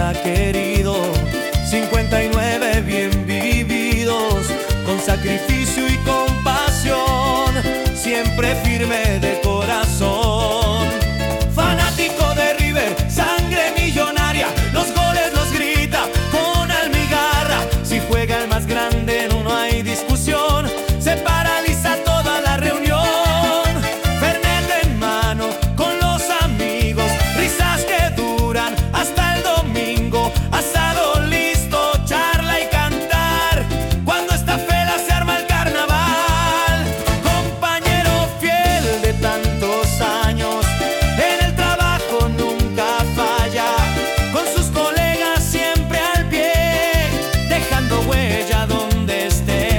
vida querido, 59 bien vividos, con sacrificio y compasión, siempre firme de corazón. Fanático de River, sangre millonaria, los goles los grita con alma y garra. Si juega el más grande no hay discusión, se paraliza toda la reunión. Fernet en mano con los amigos, risas que duran hasta el domingo. Asado listo, charla y cantar, cuando esta fela se arma el carnaval. Compañero fiel de tantos años, en el trabajo nunca falla, con sus colegas siempre al pie, dejando huella donde esté.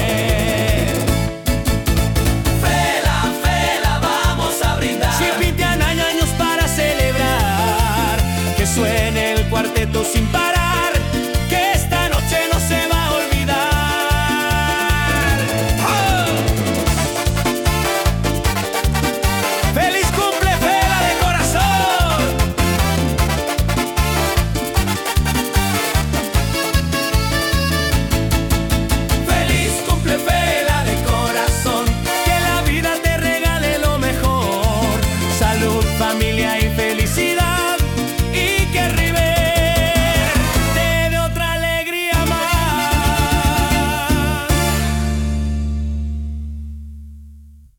Fela, fela, vamos a brindar. Si pintan hay años para celebrar, que suene el cuarteto sin parar.